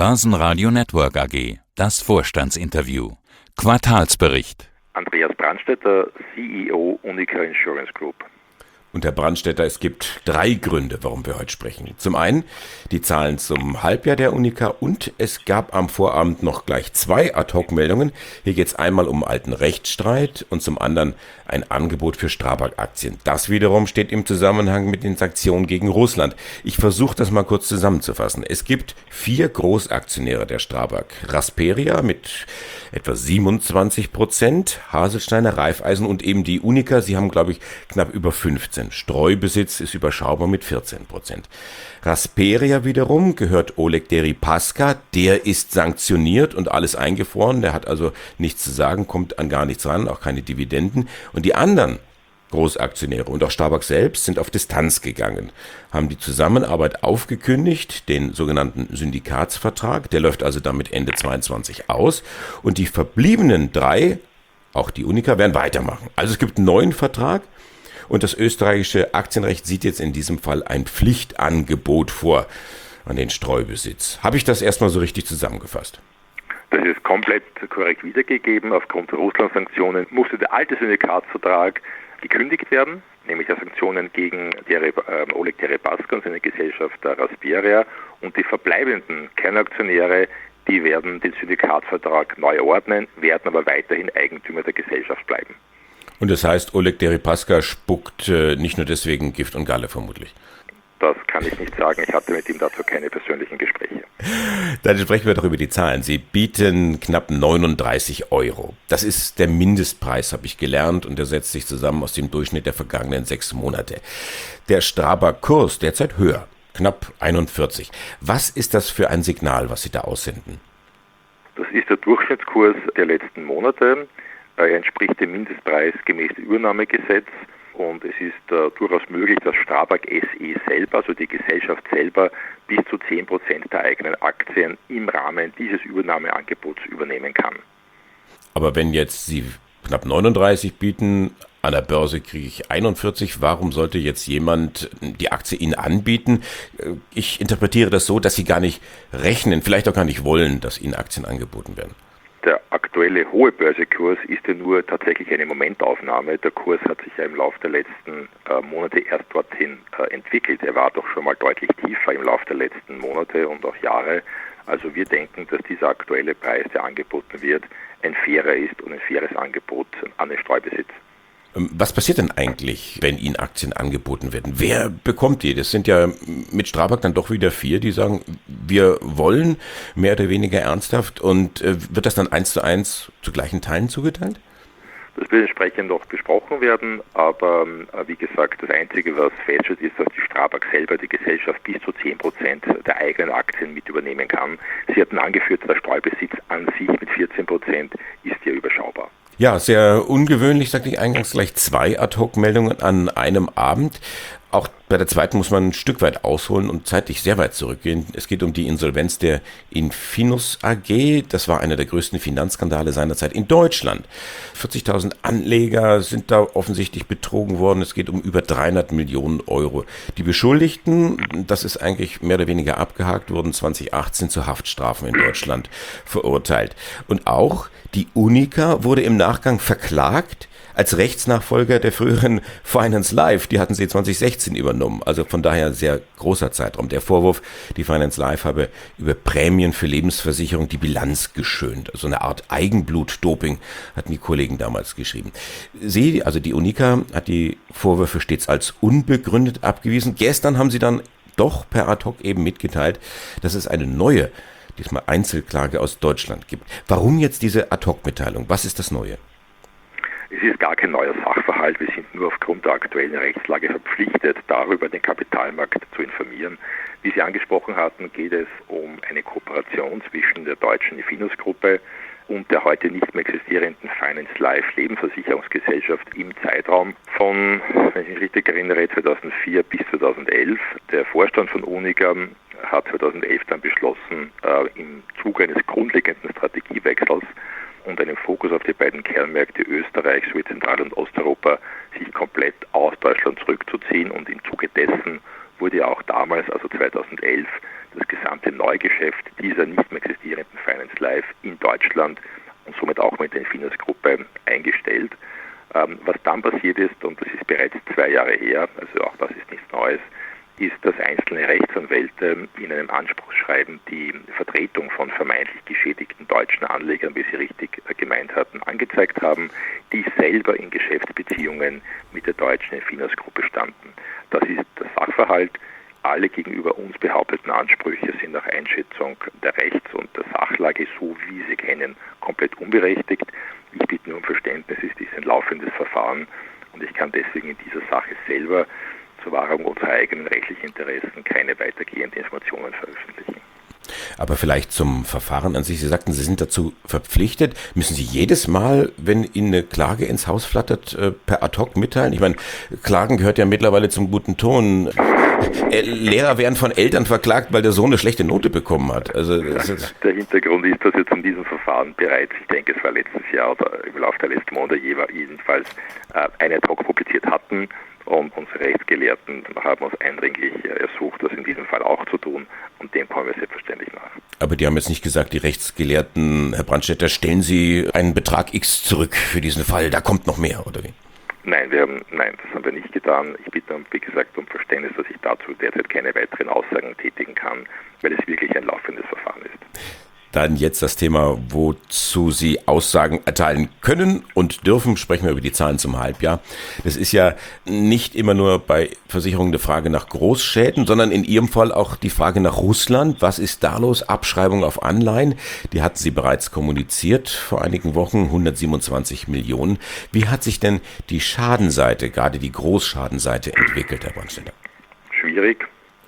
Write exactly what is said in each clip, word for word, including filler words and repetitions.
Börsenradio Network A G. Das Vorstandsinterview. Quartalsbericht. Andreas Brandstetter, C E O Unica Insurance Group. Und Herr Brandstetter, es gibt drei Gründe, warum wir heute sprechen. Zum einen die Zahlen zum Halbjahr der Unica und es gab am Vorabend noch gleich zwei Ad-Hoc-Meldungen. Hier geht es einmal um alten Rechtsstreit und zum anderen ein Angebot für Strabag-Aktien. Das wiederum steht im Zusammenhang mit den Sanktionen gegen Russland. Ich versuche das mal kurz zusammenzufassen. Es gibt vier Großaktionäre der Strabag. Rasperia mit etwa siebenundzwanzig Prozent, Haselsteiner, Raiffeisen und eben die Unica. Sie haben, glaube ich, knapp über fünfzehn. Streubesitz ist überschaubar mit vierzehn Prozent. Rasperia wiederum gehört Oleg Deripaska. Der ist sanktioniert und alles eingefroren. Der hat also nichts zu sagen, kommt an gar nichts ran, auch keine Dividenden. Und die anderen Großaktionäre und auch Strabag selbst sind auf Distanz gegangen, haben die Zusammenarbeit aufgekündigt, den sogenannten Syndikatsvertrag. Der läuft also damit Ende zweiundzwanzig aus. Und die verbliebenen drei, auch die Unica, werden weitermachen. Also es gibt einen neuen Vertrag. Und das österreichische Aktienrecht sieht jetzt in diesem Fall ein Pflichtangebot vor an den Streubesitz. Habe ich das erstmal so richtig zusammengefasst? Das ist komplett korrekt wiedergegeben. Aufgrund der Russland-Sanktionen musste der alte Syndikatsvertrag gekündigt werden, nämlich der Sanktionen gegen Dere, äh, Oleg Deripaska und seine Gesellschaft Rasperia. Und die verbleibenden Kernaktionäre, die werden den Syndikatsvertrag neu ordnen, werden aber weiterhin Eigentümer der Gesellschaft bleiben. Und das heißt, Oleg Deripaska spuckt äh, nicht nur deswegen Gift und Galle vermutlich. Das kann ich nicht sagen. Ich hatte mit ihm dazu keine persönlichen Gespräche. Dann sprechen wir doch über die Zahlen. Sie bieten knapp neununddreißig Euro. Das ist der Mindestpreis, habe ich gelernt, und der setzt sich zusammen aus dem Durchschnitt der vergangenen sechs Monate. Der Strabag-Kurs derzeit höher, knapp einundvierzig. Was ist das für ein Signal, was Sie da aussenden? Das ist der Durchschnittskurs der letzten Monate. Er entspricht dem Mindestpreis gemäß dem Übernahmegesetz und es ist äh, durchaus möglich, dass Strabag S E selber, also die Gesellschaft selber, bis zu zehn Prozent der eigenen Aktien im Rahmen dieses Übernahmeangebots übernehmen kann. Aber wenn jetzt Sie knapp neununddreißig bieten, an der Börse kriege ich einundvierzig, warum sollte jetzt jemand die Aktie Ihnen anbieten? Ich interpretiere das so, dass Sie gar nicht rechnen, vielleicht auch gar nicht wollen, dass Ihnen Aktien angeboten werden. Der aktuelle hohe Börsekurs ist ja nur tatsächlich eine Momentaufnahme. Der Kurs hat sich ja im Laufe der letzten äh, Monate erst dorthin äh, entwickelt. Er war doch schon mal deutlich tiefer im Laufe der letzten Monate und auch Jahre. Also wir denken, dass dieser aktuelle Preis, der angeboten wird, ein fairer ist und ein faires Angebot an den Streubesitz. Was passiert denn eigentlich, wenn Ihnen Aktien angeboten werden? Wer bekommt die? Das sind ja mit Strabag dann doch wieder vier, die sagen, wir wollen mehr oder weniger ernsthaft. Und äh, wird das dann eins zu eins zu gleichen Teilen zugeteilt? Das wird entsprechend noch besprochen werden, aber äh, wie gesagt, das Einzige, was feststeht, ist, dass die Strabag selber die Gesellschaft bis zu zehn Prozent der eigenen Aktien mit übernehmen kann. Sie hatten angeführt, der Streubesitz an sich mit vierzehn Prozent ist ja überschaubar. Ja, sehr ungewöhnlich, sagte ich eingangs, gleich zwei Ad-Hoc-Meldungen an einem Abend. Auch bei der zweiten muss man ein Stück weit ausholen und zeitlich sehr weit zurückgehen. Es geht um die Insolvenz der Infinus A G. Das war einer der größten Finanzskandale seinerzeit in Deutschland. vierzigtausend Anleger sind da offensichtlich betrogen worden. Es geht um über dreihundert Millionen Euro. Die Beschuldigten, das ist eigentlich mehr oder weniger abgehakt, wurden zwanzig achtzehn zu Haftstrafen in Deutschland verurteilt. Und auch die Unica wurde im Nachgang verklagt als Rechtsnachfolger der früheren Finance Life. Die hatten sie zwanzig sechzehn übernommen. Also von daher sehr großer Zeitraum. Der Vorwurf, die Finance Life habe über Prämien für Lebensversicherung die Bilanz geschönt. Also eine Art Eigenblut-Doping, hatten die Kollegen damals geschrieben. Sie, also die Unica, hat die Vorwürfe stets als unbegründet abgewiesen. Gestern haben sie dann doch per Ad-Hoc eben mitgeteilt, dass es eine neue, diesmal Einzelklage aus Deutschland gibt. Warum jetzt diese Ad-Hoc-Mitteilung? Was ist das Neue? Es ist gar kein neuer Sachverhalt. Wir sind nur aufgrund der aktuellen Rechtslage verpflichtet, darüber den Kapitalmarkt zu informieren. Wie Sie angesprochen hatten, geht es um eine Kooperation zwischen der deutschen Infinus-Gruppe und der heute nicht mehr existierenden Finance Life Lebensversicherungsgesellschaft im Zeitraum von, wenn ich mich richtig erinnere, zweitausendvier bis zweitausendelf. Der Vorstand von Unica hat zweitausendelf dann beschlossen, äh, im Zuge eines grundlegenden Strategiewechsels und einem Fokus auf die beiden Kernmärkte Österreich sowie Zentral- und Osteuropa sich komplett aus Deutschland zurückzuziehen, und im Zuge dessen wurde ja auch damals, also zweitausendelf, das gesamte Neugeschäft dieser nicht mehr in Deutschland und somit auch mit der Infineos-Gruppe eingestellt. Ähm, was dann passiert ist, und das ist bereits zwei Jahre her, also auch das ist nichts Neues, ist, dass einzelne Rechtsanwälte in einem Anspruchsschreiben die Vertretung von vermeintlich geschädigten deutschen Anlegern, wie sie richtig gemeint hatten, angezeigt haben, die selber in Geschäftsbeziehungen mit der deutschen Infineos-Gruppe standen. Das ist der Sachverhalt. Alle gegenüber uns behaupteten Ansprüche sind nach Einschätzung der Rechts- und der Sachlage, so wie sie kennen, komplett unberechtigt. Ich bitte nur um Verständnis, es ist ein laufendes Verfahren und ich kann deswegen in dieser Sache selber zur Wahrung unserer eigenen rechtlichen Interessen keine weitergehenden Informationen veröffentlichen. Aber vielleicht zum Verfahren an sich. Sie sagten, Sie sind dazu verpflichtet. Müssen Sie jedes Mal, wenn Ihnen eine Klage ins Haus flattert, per ad hoc mitteilen? Ich meine, Klagen gehört ja mittlerweile zum guten Ton. Lehrer werden von Eltern verklagt, weil der Sohn eine schlechte Note bekommen hat. Also das ist der Hintergrund ist, dass jetzt in diesem Verfahren bereits, ich denke, es war letztes Jahr oder im Laufe der letzten Monate jedenfalls, eine ad hoc publiziert hatten. Und unsere Rechtsgelehrten haben uns eindringlich ersucht, das in diesem Fall auch zu tun. Und dem kommen wir selbstverständlich nach. Aber die haben jetzt nicht gesagt, die Rechtsgelehrten, Herr Brandstätter, stellen Sie einen Betrag X zurück für diesen Fall, da kommt noch mehr, oder wie? Nein, wir haben, nein, das haben wir nicht getan. Ich bitte, wie gesagt, um Verständnis, dass ich dazu derzeit keine weiteren Aussagen tätigen kann, weil es wirklich ein laufendes Verfahren ist. Dann jetzt das Thema, wozu Sie Aussagen erteilen können und dürfen. Sprechen wir über die Zahlen zum Halbjahr. Das ist ja nicht immer nur bei Versicherungen eine Frage nach Großschäden, sondern in Ihrem Fall auch die Frage nach Russland. Was ist da los? Abschreibung auf Anleihen, die hatten Sie bereits kommuniziert vor einigen Wochen, hundertsiebenundzwanzig Millionen. Wie hat sich denn die Schadenseite, gerade die Großschadenseite, entwickelt, Herr Brandstätter? Schwierig.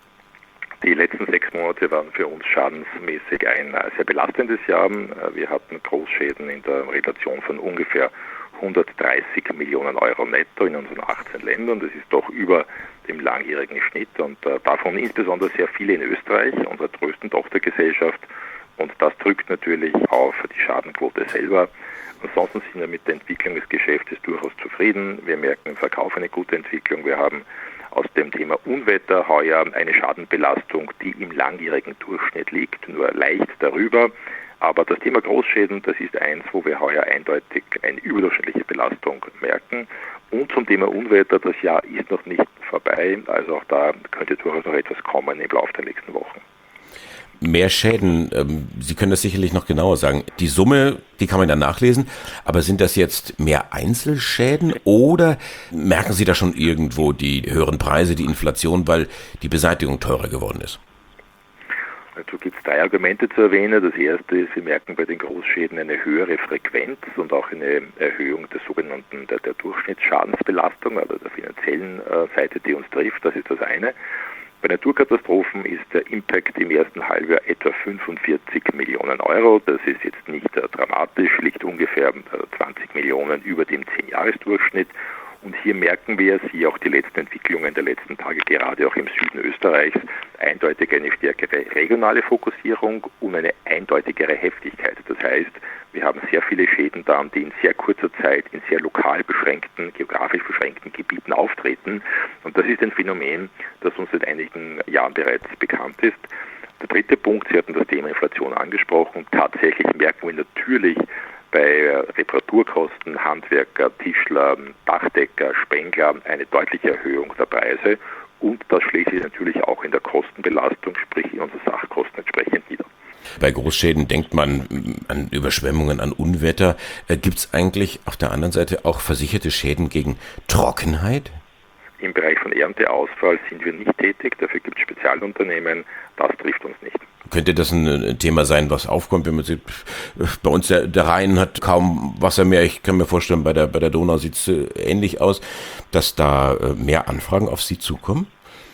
Die letzten sechs Monate waren für uns schadensmäßig ein sehr belastendes Jahr. Wir hatten Großschäden in der Relation von ungefähr hundertdreißig Millionen Euro netto in unseren achtzehn Ländern. Das ist doch über dem langjährigen Schnitt und davon insbesondere sehr viele in Österreich, unserer größten Tochtergesellschaft. Und das drückt natürlich auf die Schadenquote selber. Ansonsten sind wir mit der Entwicklung des Geschäftes durchaus zufrieden. Wir merken im Verkauf eine gute Entwicklung. Wir haben aus dem Thema Unwetter heuer eine Schadenbelastung, die im langjährigen Durchschnitt liegt, nur leicht darüber. Aber das Thema Großschäden, das ist eins, wo wir heuer eindeutig eine überdurchschnittliche Belastung merken. Und zum Thema Unwetter, das Jahr ist noch nicht vorbei, also auch da könnte durchaus noch etwas kommen im Laufe der nächsten Wochen. Mehr Schäden, ähm, Sie können das sicherlich noch genauer sagen. Die Summe, die kann man dann nachlesen, aber sind das jetzt mehr Einzelschäden oder merken Sie da schon irgendwo die höheren Preise, die Inflation, weil die Beseitigung teurer geworden ist? Dazu gibt es drei Argumente zu erwähnen. Das erste ist, wir merken bei den Großschäden eine höhere Frequenz und auch eine Erhöhung der sogenannten der, der Durchschnittsschadensbelastung, also der finanziellen äh, Seite, die uns trifft. Das ist das eine. Bei Naturkatastrophen ist der Impact im ersten Halbjahr etwa fünfundvierzig Millionen Euro. Das ist jetzt nicht äh, dramatisch, liegt ungefähr äh, zwanzig Millionen über dem zehn-Jahres-Durchschnitt. Und hier merken wir, siehe auch die letzten Entwicklungen der letzten Tage, gerade auch im Süden Österreichs, eindeutig eine stärkere regionale Fokussierung und eine eindeutigere Heftigkeit. Das heißt, wir haben sehr viele Schäden da, die in sehr kurzer Zeit in sehr lokal beschränkten, geografisch beschränkten Gebieten auftreten. Und das ist ein Phänomen, das uns seit einigen Jahren bereits bekannt ist. Der dritte Punkt, Sie hatten das Thema Inflation angesprochen. Tatsächlich merken wir natürlich bei Reparaturkosten, Handwerker, Tischler, Dachdecker, Spengler eine deutliche Erhöhung der Preise und das schlägt sich natürlich auch in der Kostenbelastung, sprich in unseren Sachkosten entsprechend nieder. Bei Großschäden denkt man an Überschwemmungen, an Unwetter. Äh, Gibt es eigentlich auf der anderen Seite auch versicherte Schäden gegen Trockenheit? Im Bereich von Ernteausfall sind wir nicht tätig, dafür gibt es Spezialunternehmen, das trifft uns nicht. Könnte das ein Thema sein, was aufkommt, wenn man sieht, bei uns der, der Rhein hat kaum Wasser mehr, ich kann mir vorstellen, bei der, bei der Donau sieht es ähnlich aus, dass da mehr Anfragen auf Sie zukommen?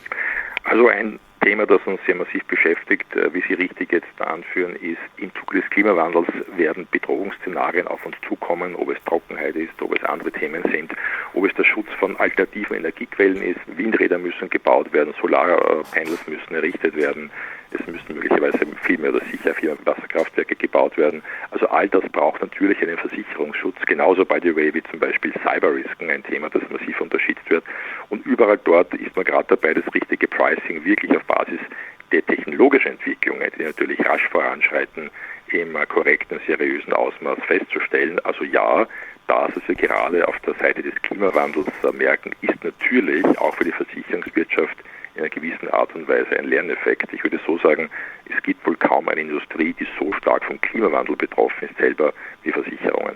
Also ein Thema, das uns sehr massiv beschäftigt, wie Sie richtig jetzt anführen, ist, im Zuge des Klimawandels werden Bedrohungsszenarien auf uns zukommen, ob es Trockenheit ist, ob es andere Themen sind, ob es der Schutz von alternativen Energiequellen ist, Windräder müssen gebaut werden, Solarpanels müssen errichtet werden, es müssen möglicherweise viel mehr oder sicher viel mehr Wasserkraftwerke gebaut werden. Also all das braucht natürlich einen Versicherungsschutz, genauso by the way wie zum Beispiel Cyberrisken, ein Thema, das massiv unterschätzt wird. Und überall dort ist man gerade dabei, das richtige Pricing wirklich auf Basis der technologischen Entwicklungen, die natürlich rasch voranschreiten, im korrekten, seriösen Ausmaß festzustellen. Also ja, das, was wir gerade auf der Seite des Klimawandels merken, ist natürlich auch für die Versicherungswirtschaft in einer gewissen Art und Weise ein Lerneffekt. Ich würde so sagen, es gibt wohl kaum eine Industrie, die so stark vom Klimawandel betroffen ist, selber wie Versicherungen.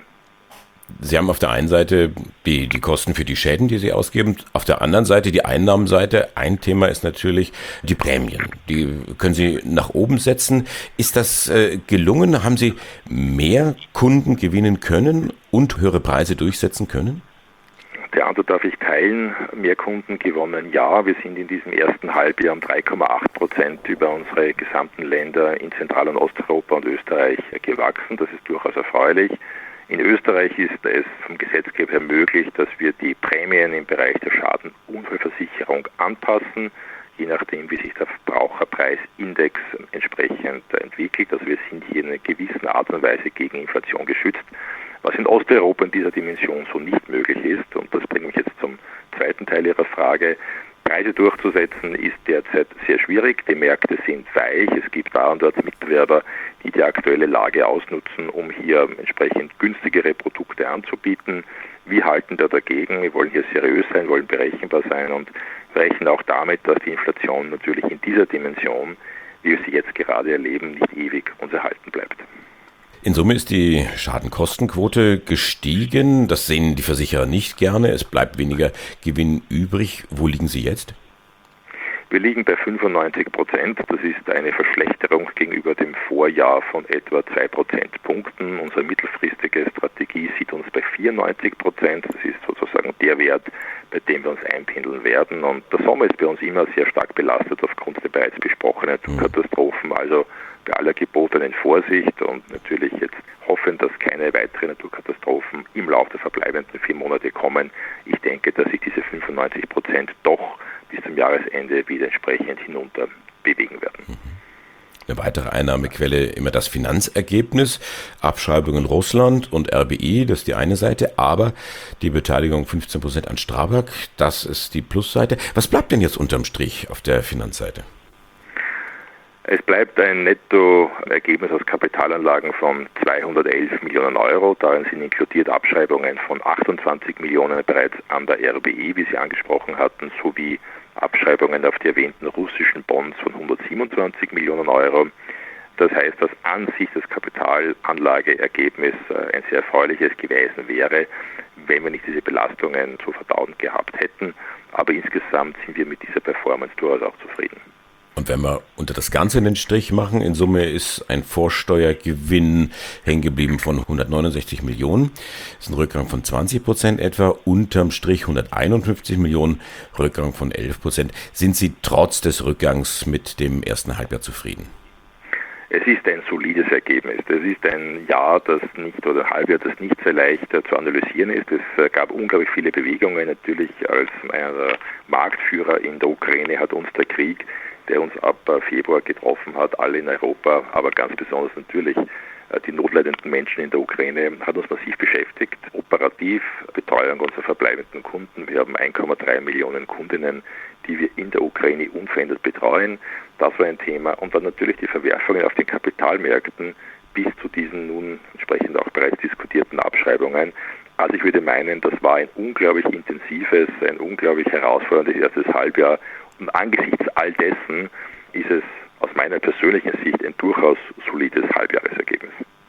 Sie haben auf der einen Seite die, die Kosten für die Schäden, die Sie ausgeben, auf der anderen Seite die Einnahmenseite. Ein Thema ist natürlich die Prämien. Die können Sie nach oben setzen. Ist das äh, gelungen? Haben Sie mehr Kunden gewinnen können und höhere Preise durchsetzen können? Die Antwort darf ich teilen. Mehr Kunden gewonnen, ja. Wir sind in diesem ersten Halbjahr um drei Komma acht Prozent über unsere gesamten Länder in Zentral- und Osteuropa und Österreich gewachsen. Das ist durchaus erfreulich. In Österreich ist es vom Gesetzgeber her möglich, dass wir die Prämien im Bereich der Schadenunfallversicherung anpassen, je nachdem, wie sich der Verbraucherpreisindex entsprechend entwickelt. Also wir sind hier in einer gewissen Art und Weise gegen Inflation geschützt, was in Osteuropa in dieser Dimension so nicht möglich ist. Und das bringt mich jetzt zum zweiten Teil Ihrer Frage. Preise durchzusetzen ist derzeit sehr schwierig. Die Märkte sind weich. Es gibt da und dort Mitbewerber, die die aktuelle Lage ausnutzen, um hier entsprechend günstigere Produkte anzubieten. Wir halten da dagegen. Wir wollen hier seriös sein, wollen berechenbar sein und rechnen auch damit, dass die Inflation natürlich in dieser Dimension, wie wir sie jetzt gerade erleben, nicht ewig uns erhalten bleibt. In Summe ist die Schadenkostenquote gestiegen. Das sehen die Versicherer nicht gerne. Es bleibt weniger Gewinn übrig. Wo liegen Sie jetzt? Wir liegen bei fünfundneunzig Prozent. Das ist eine Verschlechterung gegenüber dem Vorjahr von etwa zwei Prozentpunkten. Unsere mittelfristige Strategie sieht uns bei vierundneunzig Prozent. Das ist sozusagen der Wert, bei dem wir uns einpendeln werden. Und der Sommer ist bei uns immer sehr stark belastet aufgrund der bereits besprochenen Katastrophen. Also bei aller gebotenen Vorsicht und natürlich jetzt hoffen, dass keine weiteren Naturkatastrophen im Laufe der verbleibenden vier Monate kommen. Ich denke, dass sich diese fünfundneunzig Prozent doch bis zum Jahresende wieder entsprechend hinunter bewegen werden. Eine weitere Einnahmequelle immer das Finanzergebnis, Abschreibungen Russland und R B I, das ist die eine Seite, aber die Beteiligung fünfzehn Prozent an Strabag, das ist die Plusseite. Was bleibt denn jetzt unterm Strich auf der Finanzseite? Es bleibt ein Nettoergebnis aus Kapitalanlagen von zweihundertelf Millionen Euro. Darin sind inkludiert Abschreibungen von achtundzwanzig Millionen bereits an der R B I, wie Sie angesprochen hatten, sowie Abschreibungen auf die erwähnten russischen Bonds von hundertsiebenundzwanzig Millionen Euro. Das heißt, dass an sich das Kapitalanlageergebnis ein sehr erfreuliches gewesen wäre, wenn wir nicht diese Belastungen zu verdauen gehabt hätten. Aber insgesamt sind wir mit dieser Performance durchaus auch zufrieden. Und wenn wir unter das Ganze einen Strich machen, in Summe ist ein Vorsteuergewinn hängen geblieben von hundertneunundsechzig Millionen. Das ist ein Rückgang von zwanzig Prozent etwa. Unterm Strich hunderteinundfünfzig Millionen, Rückgang von elf Prozent. Sind Sie trotz des Rückgangs mit dem ersten Halbjahr zufrieden? Es ist ein solides Ergebnis. Es ist ein Jahr, das nicht oder ein Halbjahr, das nicht sehr leicht zu analysieren ist. Es gab unglaublich viele Bewegungen. Natürlich als einer der Marktführer in der Ukraine hat uns der Krieg, der uns ab Februar getroffen hat, alle in Europa, aber ganz besonders natürlich die notleidenden Menschen in der Ukraine, hat uns massiv beschäftigt. Operativ Betreuung unserer verbleibenden Kunden. Wir haben eins Komma drei Millionen Kundinnen, die wir in der Ukraine unverändert betreuen. Das war ein Thema. Und dann natürlich die Verwerfungen auf den Kapitalmärkten bis zu diesen nun entsprechend auch bereits diskutierten Abschreibungen. Also ich würde meinen, das war ein unglaublich intensives, ein unglaublich herausforderndes erstes Halbjahr. Und angesichts all dessen ist es aus meiner persönlichen Sicht ein durchaus solides Halbjahresergebnis.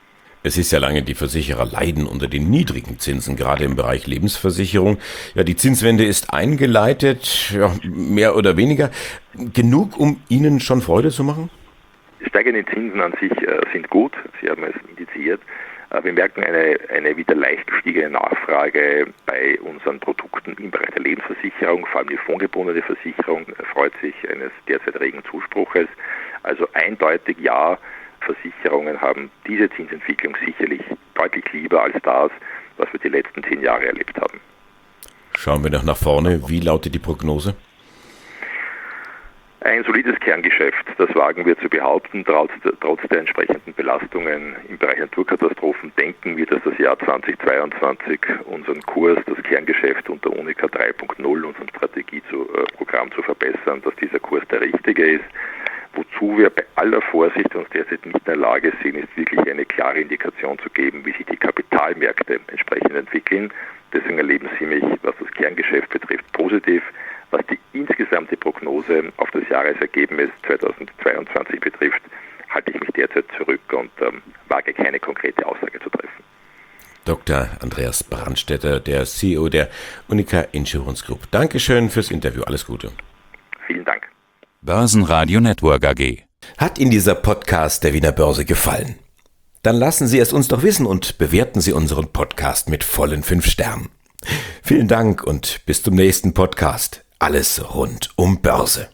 Es ist ja lange, die Versicherer leiden unter den niedrigen Zinsen, gerade im Bereich Lebensversicherung. Ja, die Zinswende ist eingeleitet, ja, mehr oder weniger. Genug, um Ihnen schon Freude zu machen? Steigende Zinsen an sich äh, sind gut, Sie haben es indiziert. Wir merken eine, eine wieder leicht gestiegene Nachfrage bei unseren Produkten im Bereich der Lebensversicherung, vor allem die fondgebundene Versicherung freut sich eines derzeit regen Zuspruches. Also eindeutig ja, Versicherungen haben diese Zinsentwicklung sicherlich deutlich lieber als das, was wir die letzten zehn Jahre erlebt haben. Schauen wir noch nach vorne. Wie lautet die Prognose? Ein solides Kerngeschäft, das wagen wir zu behaupten, trotz, trotz der entsprechenden Belastungen im Bereich Naturkatastrophen denken wir, dass das Jahr zweitausendzweiundzwanzig unseren Kurs, das Kerngeschäft unter UNIQA drei Punkt null, unserem Strategieprogramm zu verbessern, dass dieser Kurs der richtige ist. Wozu wir bei aller Vorsicht uns derzeit nicht in der Lage sind, ist wirklich eine klare Indikation zu geben, wie sich die Kapitalmärkte entsprechend entwickeln. Deswegen erleben Sie mich, was das Kerngeschäft betrifft, positiv. Was die insgesamte Prognose auf das Jahresergebnis zweitausendzweiundzwanzig betrifft, halte ich mich derzeit zurück und ähm, wage keine konkrete Aussage zu treffen. Doktor Andreas Brandstätter, der C E O der Unica Insurance Group. Dankeschön fürs Interview. Alles Gute. Vielen Dank. Börsenradio Network A G. Hat Ihnen dieser Podcast der Wiener Börse gefallen? Dann lassen Sie es uns doch wissen und bewerten Sie unseren Podcast mit vollen fünf Sternen. Vielen Dank und bis zum nächsten Podcast. Alles rund um Börse.